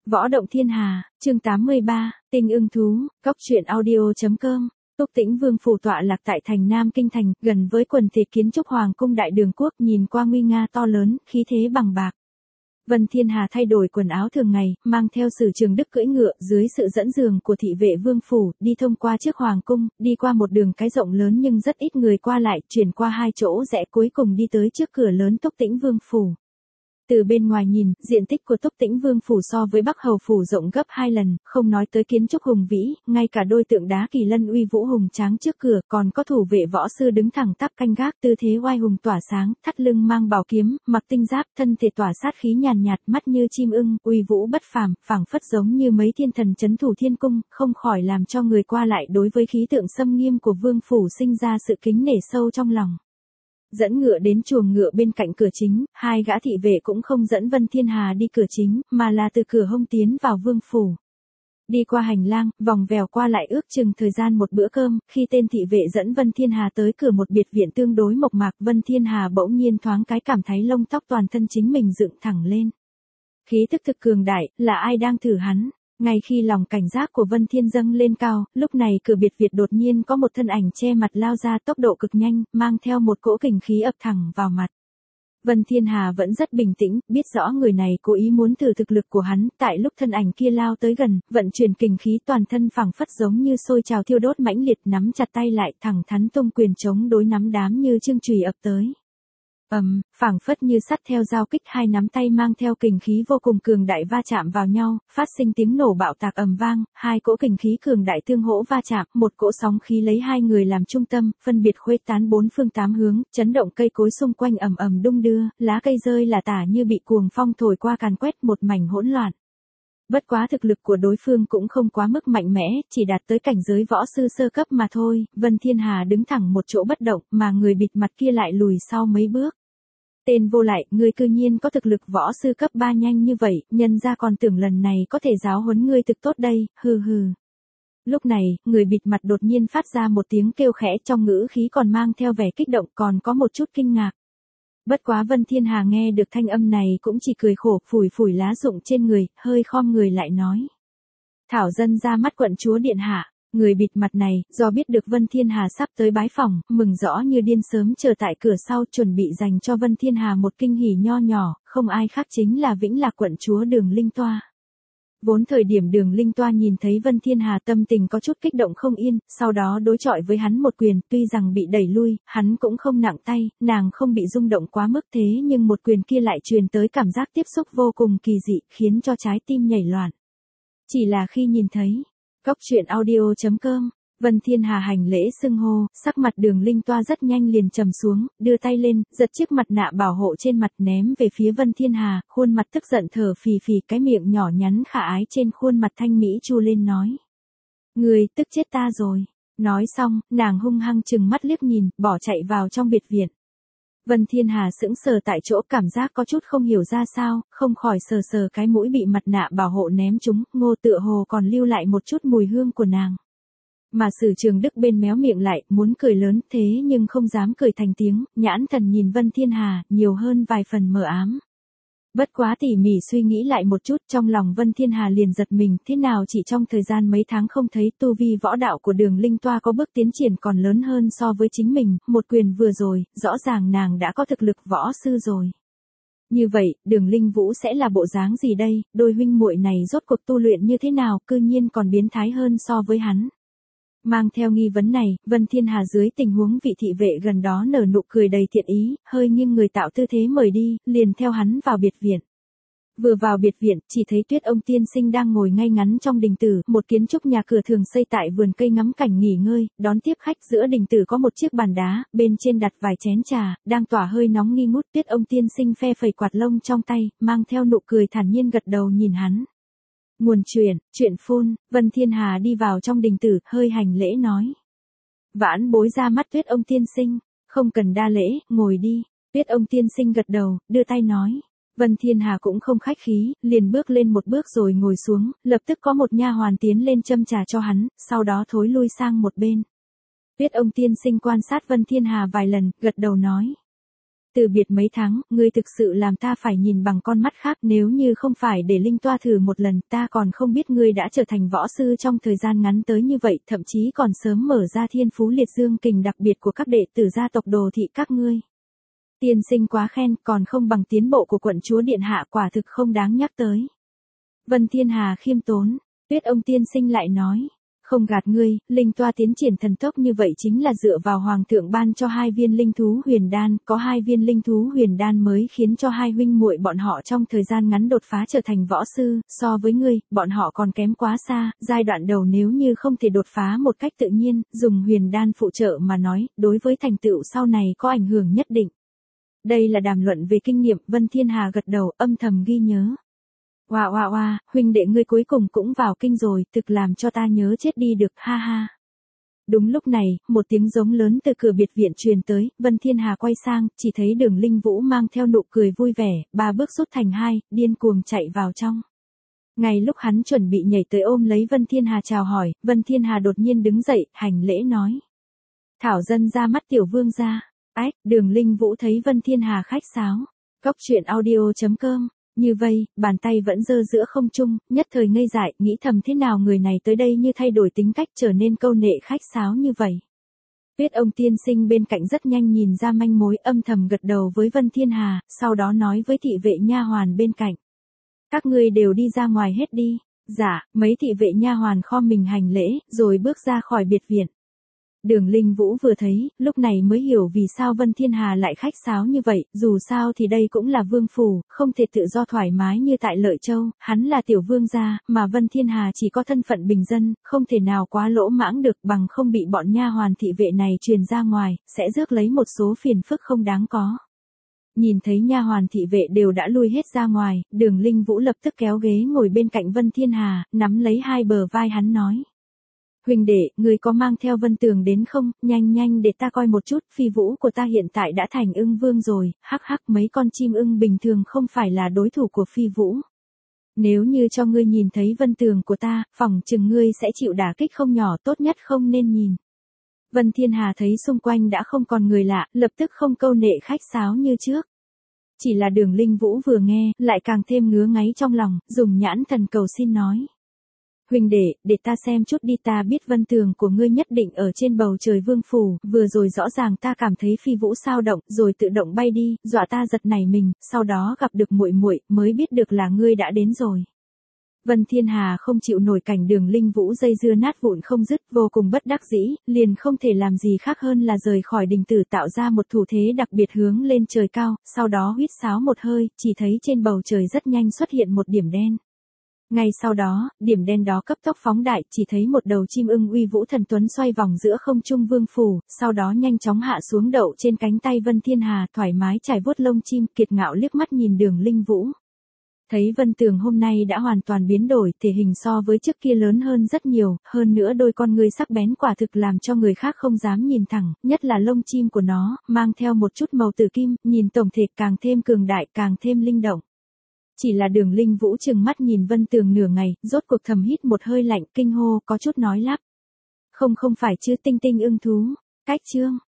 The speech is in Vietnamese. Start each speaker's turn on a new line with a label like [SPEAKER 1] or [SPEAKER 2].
[SPEAKER 1] Võ động thiên hà, chương 83, tinh ưng thú, cóc truyện audio.com. Túc Tĩnh Vương phủ tọa lạc tại thành Nam Kinh thành, gần với quần thể kiến trúc hoàng cung đại đường quốc, nhìn qua nguy nga to lớn, khí thế bằng bạc. Vân Thiên Hà thay đổi quần áo thường ngày, mang theo Sử Trường Đức cưỡi ngựa, dưới sự dẫn đường của thị vệ vương phủ, đi thông qua trước hoàng cung, đi qua một đường cái rộng lớn nhưng rất ít người qua lại, chuyển qua hai chỗ rẽ cuối cùng đi tới trước cửa lớn Túc Tĩnh Vương phủ. Từ bên ngoài nhìn, diện tích của Túc Tĩnh Vương phủ so với Bắc Hầu phủ rộng gấp 2 lần, không nói tới kiến trúc hùng vĩ, ngay cả đôi tượng đá kỳ lân uy vũ hùng tráng trước cửa, còn có thủ vệ võ sư đứng thẳng tắp canh gác, tư thế oai hùng tỏa sáng, thắt lưng mang bảo kiếm, mặc tinh giáp, thân thể tỏa sát khí nhàn nhạt, mắt như chim ưng, uy vũ bất phàm, phảng phất giống như mấy thiên thần trấn thủ thiên cung, không khỏi làm cho người qua lại đối với khí tượng xâm nghiêm của vương phủ sinh ra sự kính nể sâu trong lòng. Dẫn ngựa đến chuồng ngựa bên cạnh cửa chính, hai gã thị vệ cũng không dẫn Vân Thiên Hà đi cửa chính, mà là từ cửa hông tiến vào vương phủ. Đi qua hành lang, vòng vèo qua lại ước chừng thời gian một bữa cơm, khi tên thị vệ dẫn Vân Thiên Hà tới cửa một biệt viện tương đối mộc mạc, Vân Thiên Hà bỗng nhiên thoáng cái cảm thấy lông tóc toàn thân chính mình dựng thẳng lên. Khí tức thực cường đại, là ai đang thử hắn? Ngay khi lòng cảnh giác của Vân Thiên dâng lên cao, lúc này cửa biệt viện đột nhiên có một thân ảnh che mặt lao ra tốc độ cực nhanh, mang theo một cỗ kình khí ập thẳng vào mặt. Vân Thiên Hà vẫn rất bình tĩnh, biết rõ người này cố ý muốn thử thực lực của hắn, tại lúc thân ảnh kia lao tới gần, vận chuyển kình khí toàn thân phảng phất giống như sôi trào thiêu đốt mãnh liệt, nắm chặt tay lại, thẳng thắn tung quyền chống đối nắm đám như chương chùy ập tới. Phảng phất như sắt theo dao kích, hai nắm tay mang theo kình khí vô cùng cường đại va chạm vào nhau, phát sinh tiếng nổ bạo tạc ầm vang, hai cỗ kình khí cường đại tương hỗ va chạm, một cỗ sóng khí lấy hai người làm trung tâm, phân biệt khuếch tán bốn phương tám hướng, chấn động cây cối xung quanh ầm ầm đung đưa, lá cây rơi là tả như bị cuồng phong thổi qua càn quét một mảnh hỗn loạn. Bất quá thực lực của đối phương cũng không quá mức mạnh mẽ, chỉ đạt tới cảnh giới võ sư sơ cấp mà thôi, Vân Thiên Hà đứng thẳng một chỗ bất động, mà người bịt mặt kia lại lùi sau mấy bước. Tên vô lại, ngươi cư nhiên có thực lực võ sư cấp 3 nhanh như vậy, nhân ra còn tưởng lần này có thể giáo huấn ngươi thực tốt đây, hừ hừ. Lúc này, người bịt mặt đột nhiên phát ra một tiếng kêu khẽ, trong ngữ khí còn mang theo vẻ kích động, còn có một chút kinh ngạc. Bất quá Vân Thiên Hà nghe được thanh âm này cũng chỉ cười khổ, phủi phủi lá rụng trên người, hơi khom người lại nói. Thảo dân ra mắt quận chúa điện hạ. Người bịt mặt này, do biết được Vân Thiên Hà sắp tới bái phỏng, mừng rõ như điên sớm chờ tại cửa sau, chuẩn bị dành cho Vân Thiên Hà một kinh hỉ nho nhỏ, không ai khác chính là Vĩnh Lạc quận chúa Đường Linh Toa. Vốn thời điểm Đường Linh Toa nhìn thấy Vân Thiên Hà tâm tình có chút kích động không yên, sau đó đối chọi với hắn một quyền, tuy rằng bị đẩy lui, hắn cũng không nặng tay, nàng không bị rung động quá mức thế nhưng một quyền kia lại truyền tới cảm giác tiếp xúc vô cùng kỳ dị, khiến cho trái tim nhảy loạn. Chỉ là khi nhìn thấy cóc truyện audio.com, Vân Thiên Hà hành lễ xưng hô, sắc mặt Đường Linh Toa rất nhanh liền trầm xuống, đưa tay lên, giật chiếc mặt nạ bảo hộ trên mặt ném về phía Vân Thiên Hà, khuôn mặt tức giận thở phì phì, cái miệng nhỏ nhắn khả ái trên khuôn mặt thanh mỹ chu lên nói. Người tức chết ta rồi. Nói xong, nàng hung hăng chừng mắt liếc nhìn, bỏ chạy vào trong biệt viện. Vân Thiên Hà sững sờ tại chỗ, cảm giác có chút không hiểu ra sao, không khỏi sờ sờ cái mũi bị mặt nạ bảo hộ ném trúng, ngô tựa hồ còn lưu lại một chút mùi hương của nàng. Mà Sử Trường Đức bên méo miệng lại, muốn cười lớn thế nhưng không dám cười thành tiếng, nhãn thần nhìn Vân Thiên Hà, nhiều hơn vài phần mờ ám. Bất quá tỉ mỉ suy nghĩ lại một chút, trong lòng Vân Thiên Hà liền giật mình, thế nào chỉ trong thời gian mấy tháng không thấy tu vi võ đạo của Đường Linh Toa có bước tiến triển còn lớn hơn so với chính mình, một quyền vừa rồi, rõ ràng nàng đã có thực lực võ sư rồi. Như vậy, Đường Linh Vũ sẽ là bộ dáng gì đây, đôi huynh muội này rốt cuộc tu luyện như thế nào, cư nhiên còn biến thái hơn so với hắn. Mang theo nghi vấn này, Vân Thiên Hà dưới tình huống vị thị vệ gần đó nở nụ cười đầy thiện ý, hơi nghiêng người tạo tư thế mời đi, liền theo hắn vào biệt viện. Vừa vào biệt viện, chỉ thấy Tuyết ông tiên sinh đang ngồi ngay ngắn trong đình tử, một kiến trúc nhà cửa thường xây tại vườn cây ngắm cảnh nghỉ ngơi, đón tiếp khách, giữa đình tử có một chiếc bàn đá, bên trên đặt vài chén trà, đang tỏa hơi nóng nghi ngút. Tuyết ông tiên sinh phe phẩy quạt lông trong tay, mang theo nụ cười thản nhiên gật đầu nhìn hắn. Nguồn chuyện phun, Vân Thiên Hà đi vào trong đình tử, hơi hành lễ nói. Vãn bối ra mắt Tuyết ông tiên sinh, không cần đa lễ, ngồi đi. Tuyết ông tiên sinh gật đầu, đưa tay nói. Vân Thiên Hà cũng không khách khí, liền bước lên một bước rồi ngồi xuống, lập tức có một nha hoàn tiến lên châm trà cho hắn, sau đó thối lui sang một bên. Tuyết ông tiên sinh quan sát Vân Thiên Hà vài lần, gật đầu nói. Từ biệt mấy tháng, ngươi thực sự làm ta phải nhìn bằng con mắt khác, nếu như không phải để Linh Toa thử một lần, ta còn không biết ngươi đã trở thành võ sư trong thời gian ngắn tới như vậy, thậm chí còn sớm mở ra thiên phú liệt dương kình đặc biệt của các đệ tử gia tộc Đồ thị các ngươi. Tiên sinh quá khen, còn không bằng tiến bộ của quận chúa điện hạ, quả thực không đáng nhắc tới. Vân Thiên Hà khiêm tốn, Tuyết ông tiên sinh lại nói. Không gạt ngươi, Linh Toa tiến triển thần tốc như vậy chính là dựa vào Hoàng thượng ban cho 2 viên linh thú huyền đan, có 2 viên linh thú huyền đan mới khiến cho 2 huynh muội bọn họ trong thời gian ngắn đột phá trở thành võ sư, so với ngươi, bọn họ còn kém quá xa, giai đoạn đầu nếu như không thể đột phá một cách tự nhiên, dùng huyền đan phụ trợ mà nói, đối với thành tựu sau này có ảnh hưởng nhất định. Đây là đàm luận về kinh nghiệm, Vân Thiên Hà gật đầu, âm thầm ghi nhớ. Oa, huynh đệ ngươi cuối cùng cũng vào kinh rồi, thực làm cho ta nhớ chết đi được, ha ha. Đúng lúc này, một tiếng giống lớn từ cửa biệt viện truyền tới, Vân Thiên Hà quay sang, chỉ thấy Đường Linh Vũ mang theo nụ cười vui vẻ, 3 bước rút thành 2, điên cuồng chạy vào trong. Ngay lúc hắn chuẩn bị nhảy tới ôm lấy Vân Thiên Hà chào hỏi, Vân Thiên Hà đột nhiên đứng dậy, hành lễ nói. Thảo dân ra mắt tiểu vương gia. Ách, Đường Linh Vũ thấy Vân Thiên Hà khách sáo. Cóc truyện audio.com. Như vậy, bàn tay vẫn giơ giữa không trung, nhất thời ngây dại, nghĩ thầm thế nào người này tới đây như thay đổi tính cách trở nên câu nệ khách sáo như vậy. Tuyết ông tiên sinh bên cạnh rất nhanh nhìn ra manh mối, âm thầm gật đầu với Vân Thiên Hà, sau đó nói với thị vệ nha hoàn bên cạnh. Các ngươi đều đi ra ngoài hết đi. Dạ, mấy thị vệ nha hoàn khom mình hành lễ, rồi bước ra khỏi biệt viện. Đường Linh Vũ vừa thấy, lúc này mới hiểu vì sao Vân Thiên Hà lại khách sáo như vậy, dù sao thì đây cũng là vương phủ, không thể tự do thoải mái như tại Lợi Châu, hắn là tiểu vương gia, mà Vân Thiên Hà chỉ có thân phận bình dân, không thể nào quá lỗ mãng được bằng không bị bọn nha hoàn thị vệ này truyền ra ngoài, sẽ rước lấy một số phiền phức không đáng có. Nhìn thấy nha hoàn thị vệ đều đã lui hết ra ngoài, Đường Linh Vũ lập tức kéo ghế ngồi bên cạnh Vân Thiên Hà, nắm lấy hai bờ vai hắn nói. Huỳnh đệ, người có mang theo Vân Tường đến không, nhanh để ta coi một chút, phi vũ của ta hiện tại đã thành ưng vương rồi, hắc mấy con chim ưng bình thường không phải là đối thủ của phi vũ. Nếu như cho ngươi nhìn thấy Vân Tường của ta, phỏng chừng ngươi sẽ chịu đả kích không nhỏ, tốt nhất không nên nhìn. Vân Thiên Hà thấy xung quanh đã không còn người lạ, lập tức không câu nệ khách sáo như trước. Chỉ là Đường Linh Vũ vừa nghe, lại càng thêm ngứa ngáy trong lòng, dùng nhãn thần cầu xin nói. Huỳnh đệ, để ta xem chút đi, ta biết Vân Tường của ngươi nhất định ở trên bầu trời vương phủ, vừa rồi rõ ràng ta cảm thấy phi vũ sao động, rồi tự động bay đi, dọa ta giật nảy mình, sau đó gặp được muội mới biết được là ngươi đã đến rồi. Vân Thiên Hà không chịu nổi cảnh Đường Linh Vũ dây dưa nát vụn không dứt, vô cùng bất đắc dĩ, liền không thể làm gì khác hơn là rời khỏi đình tử tạo ra một thủ thế đặc biệt hướng lên trời cao, sau đó huýt sáo một hơi, chỉ thấy trên bầu trời rất nhanh xuất hiện một điểm đen. Ngay sau đó, điểm đen đó cấp tốc phóng đại, chỉ thấy một đầu chim ưng uy vũ thần tuấn xoay vòng giữa không trung vương phủ, sau đó nhanh chóng hạ xuống đậu trên cánh tay Vân Thiên Hà, thoải mái trải vuốt lông chim, kiệt ngạo liếc mắt nhìn Đường Linh Vũ. Thấy Vân Tường hôm nay đã hoàn toàn biến đổi, thể hình so với trước kia lớn hơn rất nhiều, hơn nữa đôi con ngươi sắc bén quả thực làm cho người khác không dám nhìn thẳng, nhất là lông chim của nó, mang theo một chút màu tử kim, nhìn tổng thể càng thêm cường đại, càng thêm linh động. Chỉ là Đường Linh Vũ trừng mắt nhìn Vân Tường nửa ngày, rốt cuộc thầm hít một hơi lạnh, kinh hô, có chút nói lắp. Không phải chứ, tinh ưng thú. Cách chương.